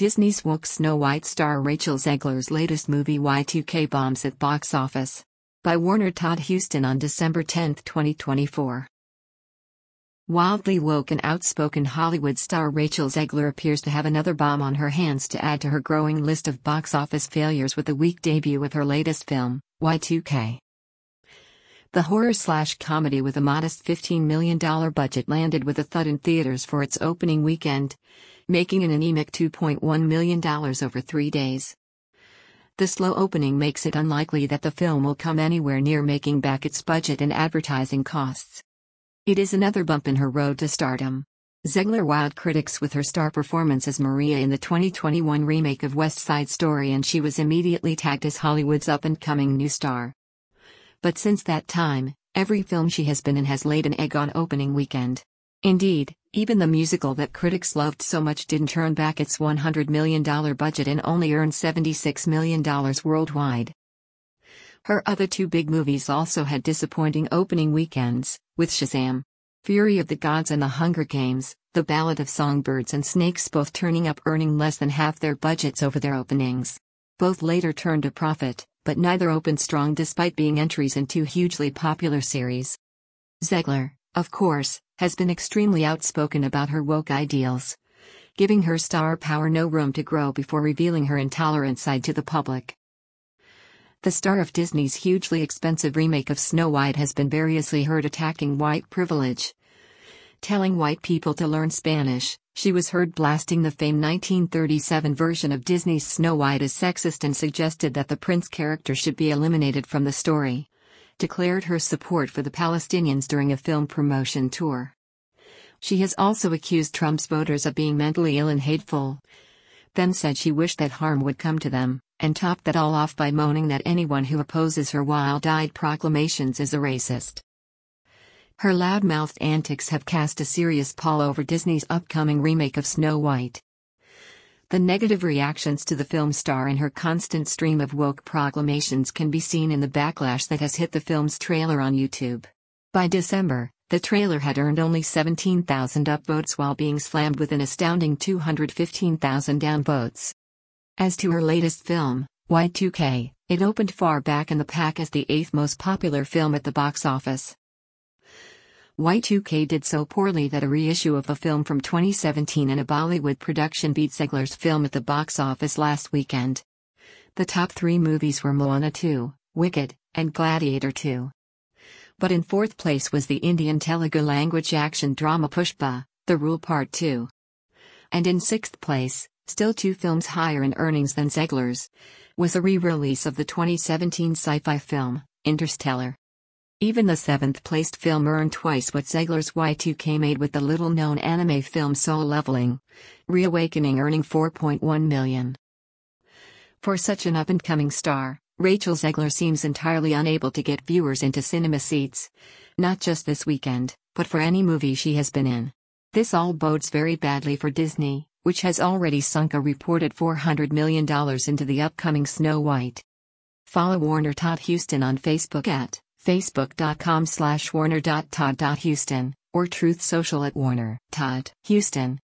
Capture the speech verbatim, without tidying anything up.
Disney's woke Snow White star Rachel Zegler's latest movie Y two K bombs at box office. By Warner Todd Huston on December tenth, twenty twenty-four. Wildly woke and outspoken Hollywood star Rachel Zegler appears to have another bomb on her hands to add to her growing list of box office failures with the week debut of her latest film, Y two K. The horror-slash-comedy with a modest fifteen million dollars budget landed with a thud in theaters for its opening weekend, making an anemic two point one million dollars over three days. The slow opening makes it unlikely that the film will come anywhere near making back its budget and advertising costs. It is another bump in her road to stardom. Zegler wowed critics with her star performance as Maria in the twenty twenty-one remake of West Side Story, and she was immediately tagged as Hollywood's up-and-coming new star. But since that time, every film she has been in has laid an egg on opening weekend. Indeed, even the musical that critics loved so much didn't turn back its one hundred million dollars budget and only earned seventy-six million dollars worldwide. Her other two big movies also had disappointing opening weekends, with Shazam! Fury of the Gods and The Hunger Games, The Ballad of Songbirds and Snakes both turning up earning less than half their budgets over their openings. Both later turned a profit, but neither opened strong despite being entries in two hugely popular series. Zegler, of course, has been extremely outspoken about her woke ideals, giving her star power no room to grow before revealing her intolerant side to the public. The star of Disney's hugely expensive remake of Snow White has been variously heard attacking white privilege. Telling white people to learn Spanish, she was heard blasting the famed nineteen thirty-seven version of Disney's Snow White as sexist and suggested that the prince character should be eliminated from the story. Declared her support for the Palestinians during a film promotion tour. She has also accused Trump's voters of being mentally ill and hateful, then said she wished that harm would come to them, and topped that all off by moaning that anyone who opposes her wild-eyed proclamations is a racist. Her loud-mouthed antics have cast a serious pall over Disney's upcoming remake of Snow White. The negative reactions to the film star and her constant stream of woke proclamations can be seen in the backlash that has hit the film's trailer on YouTube. By December, the trailer had earned only seventeen thousand upvotes while being slammed with an astounding two hundred fifteen thousand downvotes. As to her latest film, Y two K, it opened far back in the pack as the eighth most popular film at the box office. Y two K did so poorly that a reissue of a film from twenty seventeen and a Bollywood production beat Zegler's film at the box office last weekend. The top three movies were Moana two, Wicked, and Gladiator two. But in fourth place was the Indian Telugu language action drama Pushpa, The Rule Part two. And in sixth place, still two films higher in earnings than Zegler's, was a re-release of the twenty seventeen sci-fi film, Interstellar. Even the seventh-placed film earned twice what Zegler's Y two K made with the little-known anime film Soul Leveling, Reawakening earning four point one million dollars. For such an up-and-coming star, Rachel Zegler seems entirely unable to get viewers into cinema seats, not just this weekend, but for any movie she has been in. This all bodes very badly for Disney, which has already sunk a reported four hundred million dollars into the upcoming Snow White. Follow Warner Todd Huston on Facebook at facebook.com slash warner.todd.huston, or Truth Social at Warner Todd Huston.